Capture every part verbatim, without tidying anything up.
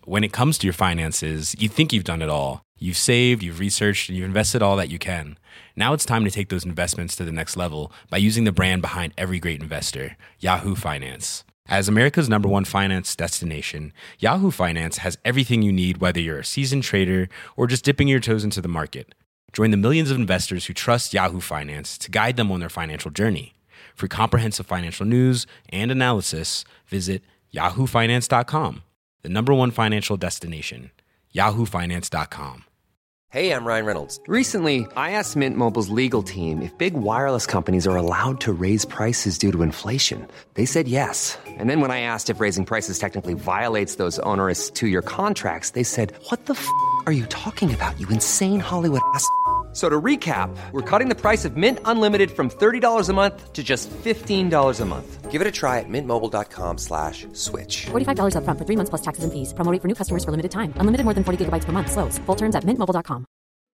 when it comes to your finances, you think you've done it all. You've saved, you've researched, and you've invested all that you can. Now it's time to take those investments to the next level by using the brand behind every great investor, Yahoo Finance. As America's number one finance destination, Yahoo Finance has everything you need, whether you're a seasoned trader or just dipping your toes into the market. Join the millions of investors who trust Yahoo Finance to guide them on their financial journey. For comprehensive financial news and analysis, visit yahoo finance dot com, the number one financial destination, yahoo finance dot com. Hey, I'm Ryan Reynolds. Recently, I asked Mint Mobile's legal team if big wireless companies are allowed to raise prices due to inflation. They said yes. And then when I asked if raising prices technically violates those onerous two-year contracts, they said, what the f*** are you talking about, you insane Hollywood ass f- So to recap, we're cutting the price of Mint Unlimited from thirty dollars a month to just fifteen dollars a month. Give it a try at mintmobile.com slash switch. forty-five dollars up front for three months plus taxes and fees. Promo rate for new customers for limited time. Unlimited more than forty gigabytes per month. Slows full terms at mint mobile dot com.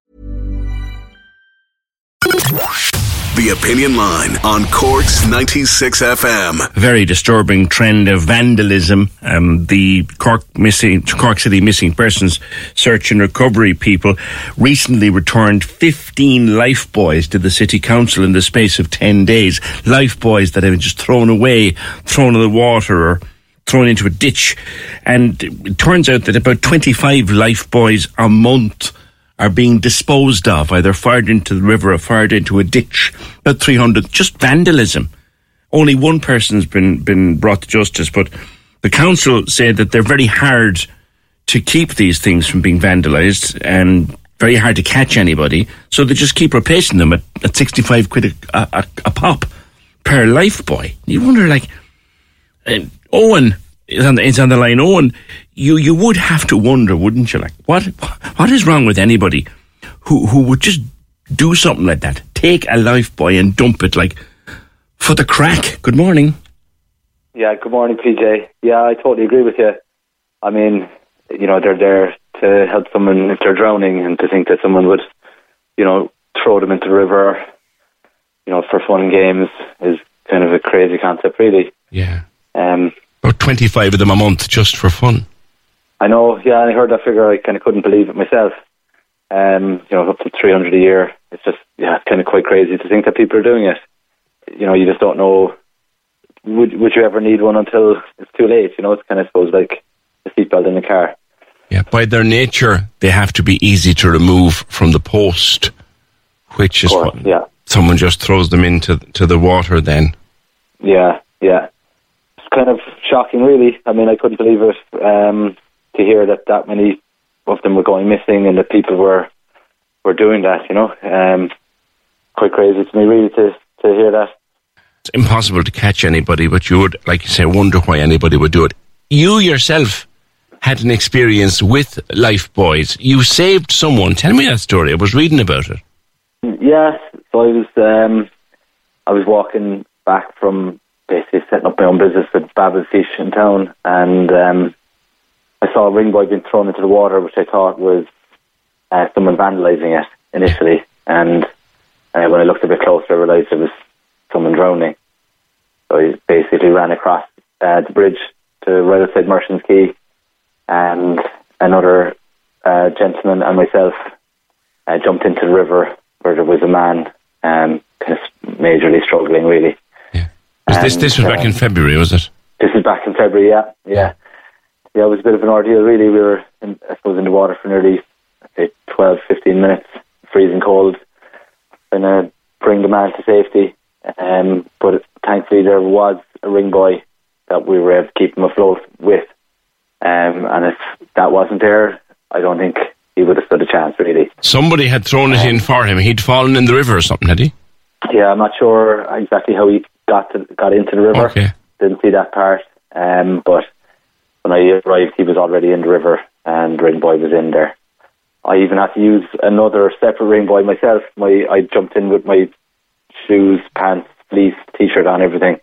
The Opinion Line on Cork's ninety-six F M. Very disturbing trend of vandalism. Um, the Cork missing, Cork City Missing Persons Search and Recovery people recently returned fifteen life buoys to the City Council in the space of ten days. Life buoys that have been just thrown away, thrown in the water or thrown into a ditch. And it turns out that about twenty-five life buoys a month are being disposed of, either fired into the river or fired into a ditch. About three hundred, just vandalism. Only one person's been, been brought to justice, but the council say that they're very hard to keep these things from being vandalised and very hard to catch anybody, so they just keep replacing them at, at sixty-five quid a, a, a pop per life buoy. You wonder, like, uh, Owen is on, the, is on the line. Owen, you, you would have to wonder, wouldn't you? Like, what what is wrong with anybody who who would just do something like that? Take a life buoy and dump it, like, for the crack. Good morning. Yeah, good morning, P J. Yeah, I totally agree with you. I mean, you know, they're there to help someone if they're drowning, and to think that someone would, you know, throw them into the river, you know, for fun and games is kind of a crazy concept, really. Yeah. Um, About twenty-five of them a month just for fun. I know, yeah, I heard that figure. I kind of couldn't believe it myself. Um, you know, up to three hundred a year. It's just, yeah, it's kind of quite crazy to think that people are doing it. You know, you just don't know, would would you ever need one until it's too late? You know, it's kind of, I suppose, like a seatbelt in the car. Yeah, by their nature, they have to be easy to remove from the post, which is course, what yeah. someone just throws them into to the water then. Yeah, yeah. It's kind of shocking, really. I mean, I couldn't believe it um, to hear that that many of them were going missing and that people were were doing that, you know. Um, quite crazy to me, really, to, to hear that. It's impossible to catch anybody, but you would, like you say, wonder why anybody would do it. You yourself had an experience with life buoys. You saved someone. Tell me that story. I was reading about it. Yeah, so I was um, I was walking back from basically setting up my own business with Babba's Fish in town, and um, I saw a ring buoy being thrown into the water, which I thought was uh, someone vandalising it initially. And uh, when I looked a bit closer, I realised it was someone drowning. So I basically ran across uh, the bridge to right outside Merchants Quay, and another uh, gentleman and myself uh, jumped into the river where there was a man um, kind of majorly struggling, really. Yeah. Was this, this was uh, back in February, was it? This was back in February, yeah. Yeah, yeah it was a bit of an ordeal, really. We were, in, I suppose, in the water for nearly, I'd say, twelve, fifteen minutes, freezing cold, and uh, bring the man to safety. Um, but thankfully there was a ring buoy that we were able to keep him afloat with. Um, and if that wasn't there, I don't think he would have stood a chance, really. Somebody had thrown it um, in for him. He'd fallen in the river or something, had he? Yeah, I'm not sure exactly how he got to, got into the river. Okay. Didn't see that part. Um, but when I arrived, he was already in the river and the ring buoy was in there. I even had to use another separate ring buoy myself. My I jumped in with my shoes, pants, fleece, t-shirt on, everything.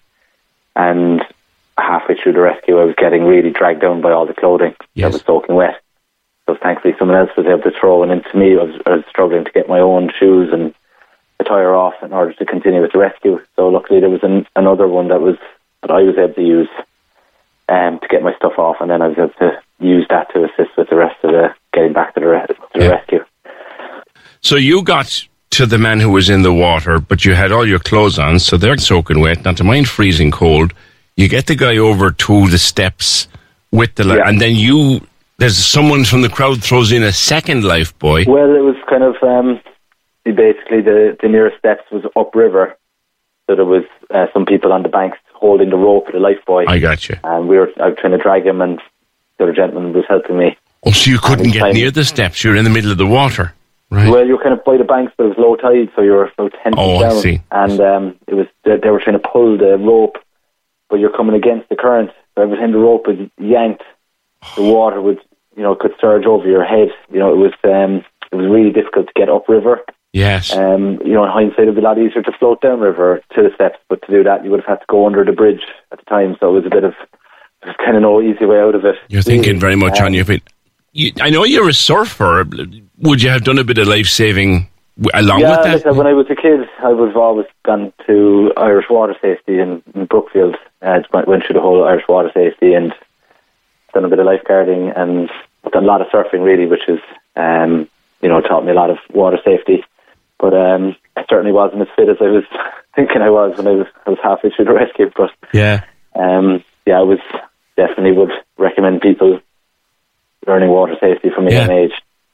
And halfway through the rescue, I was getting really dragged down by all the clothing yes. that was soaking wet. So thankfully someone else was able to throw it into me. I was, I was struggling to get my own shoes and attire off in order to continue with the rescue. So luckily there was an, another one that was that I was able to use um, to get my stuff off, and then I was able to use that to assist with the rest of the getting back to the, re- to the Yeah. rescue. So you got to the man who was in the water, but you had all your clothes on, so they're soaking wet, not to mind freezing cold. You get the guy over to the steps with the, li- Yeah. and then you, there's someone from the crowd throws in a second life buoy. Well, it was kind of um, basically the, the nearest steps was upriver, so there was uh, some people on the banks holding the rope of the life buoy, I got you. and we were I was trying to drag him, and the other gentleman was helping me. Oh, so you couldn't And get time- near the steps. You're in the middle of the water, right? Well, you were kind of by the banks, but it was low tide, so you were about ten feet Oh, I down, see. and um, it was they, they were trying to pull the rope, but you're coming against the current. So every time the rope was yanked, the water would, you know, could surge over your head. You know, it was um, it was really difficult to get upriver. Yes. Um, you know, in hindsight, it would be a lot easier to float downriver to the steps, but to do that, you would have had to go under the bridge at the time. So it was a bit of, there was kind of no easy way out of it. You're thinking very much Um, on your feet. You, I know you're a surfer. Would you have done a bit of life saving w- along Yeah, with that? listen, when I was a kid, I would have always gone to Irish Water Safety in, in Brookfield. I went, went through the whole Irish Water Safety and done a bit of lifeguarding and done a lot of surfing, really, which is, um, you know, taught me a lot of water safety. But um, I certainly wasn't as fit as I was thinking I was when I was, I was halfway through the rescue. But Yeah. um, yeah, I was definitely would recommend people learning water safety from a Yeah. young age.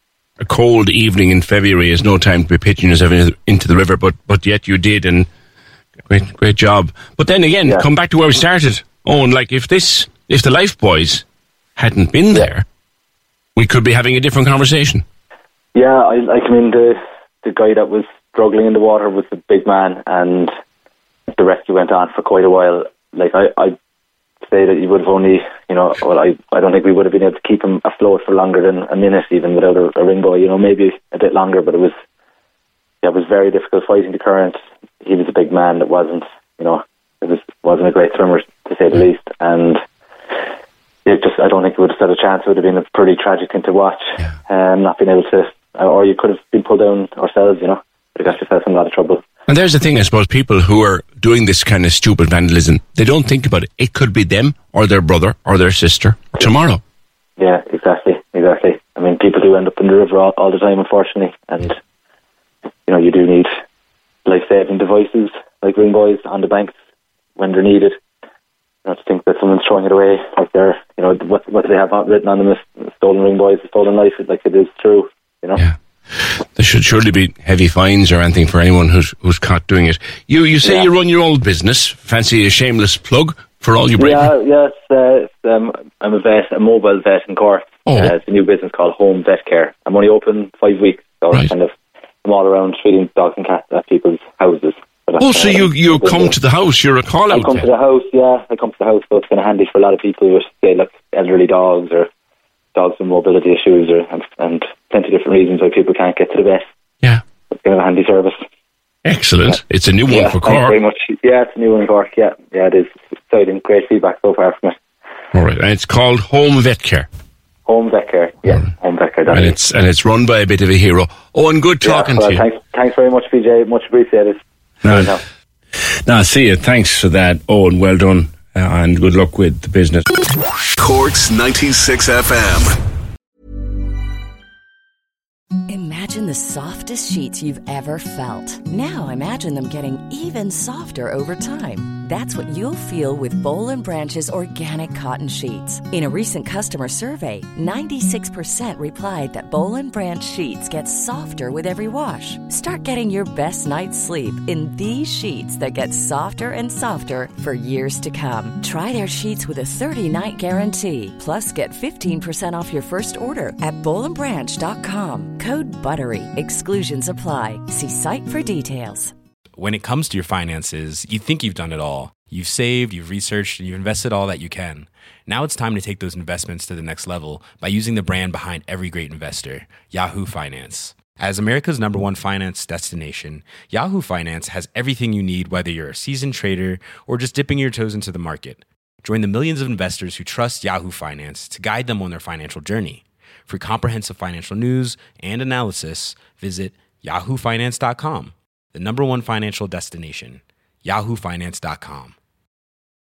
A cold evening in February is no time to be pitching yourself in- into the river, but but yet you did, and great great job. But then again, Yeah. come back to where we started. Oh, and like if this, if the life buoys hadn't been there, we could be having a different conversation. Yeah, I like. I mean, the the guy that was struggling in the water was a big man, and the rescue went on for quite a while. Like I, I'd say that you would have only, you know, well, I, I don't think we would have been able to keep him afloat for longer than a minute, even without a, a ring buoy. You know, maybe a bit longer, but it was, yeah, it was very difficult fighting the current. He was a big man that wasn't, you know, it was wasn't a great swimmer to say the least, and it just, I don't think it would have stood a chance. It would have been a pretty tragic thing to watch, um, not being able to, or you could have been pulled down ourselves, you know. Would have got yourself in a lot of trouble. And there's the thing, I suppose, people who are doing this kind of stupid vandalism, they don't think about it. It could be them or their brother or their sister tomorrow. Yeah, exactly, exactly. I mean, people do end up in the river all, all the time, unfortunately, and you know, you do need life-saving devices like ring buoys on the banks when they're needed. Not to think that someone's throwing it away, like they're, you know, what what do they have written on them is stolen ring buoys, a stolen life, like it is true, you know. Yeah. There should surely be heavy fines or anything for anyone who's who's caught doing it. You you say Yeah. you run your own business. Fancy a shameless plug for all you bring? Yeah, yes. Uh, it's, um, I'm a vet, a mobile vet in Cork. Oh. Uh, it's a new business called Home Vet Care. I'm only open five weeks, so Right. I'm kind of I'm all around treating dogs and cats at people's houses. So that's Oh, so kind you of- you come to the house. You're a call I out. come to the house, yeah. I come to the house, so it's kind of handy for a lot of people who say, look, elderly dogs or dogs with mobility issues, or and, and plenty of different reasons why people can't get to the vet. Yeah. It's kind of a handy service. Excellent. It's a new one yeah, for thanks very Cork. much. Yeah, it's a new one in Cork. Yeah, yeah, it is. It's exciting. Great feedback so far from it. All right, and it's called Home Vet Care, Home Vet Care. Yeah, Home Vet Care. and it's and it's run by a bit of a hero. Oh, and good talking yeah, well, to you. Thanks, thanks very much, P J. Much appreciated. No. Now. Now, see you. Thanks for that. Oh, and well done, uh, and good luck with the business. Cork's ninety-six F M. Imagine the softest sheets you've ever felt. Now imagine them getting even softer over time. That's what you'll feel with Boll and Branch's organic cotton sheets. In a recent customer survey, ninety-six percent replied that Boll and Branch sheets get softer with every wash. Start getting your best night's sleep in these sheets that get softer and softer for years to come. Try their sheets with a thirty-night guarantee. Plus, get fifteen percent off your first order at boll and branch dot com. Code BUTTERY. Exclusions apply. See site for details. When it comes to your finances, you think you've done it all. You've saved, you've researched, and you've invested all that you can. Now it's time to take those investments to the next level by using the brand behind every great investor, Yahoo Finance. As America's number one finance destination, Yahoo Finance has everything you need, whether you're a seasoned trader or just dipping your toes into the market. Join the millions of investors who trust Yahoo Finance to guide them on their financial journey. For comprehensive financial news and analysis, visit yahoo finance dot com, the number one financial destination, yahoo finance dot com.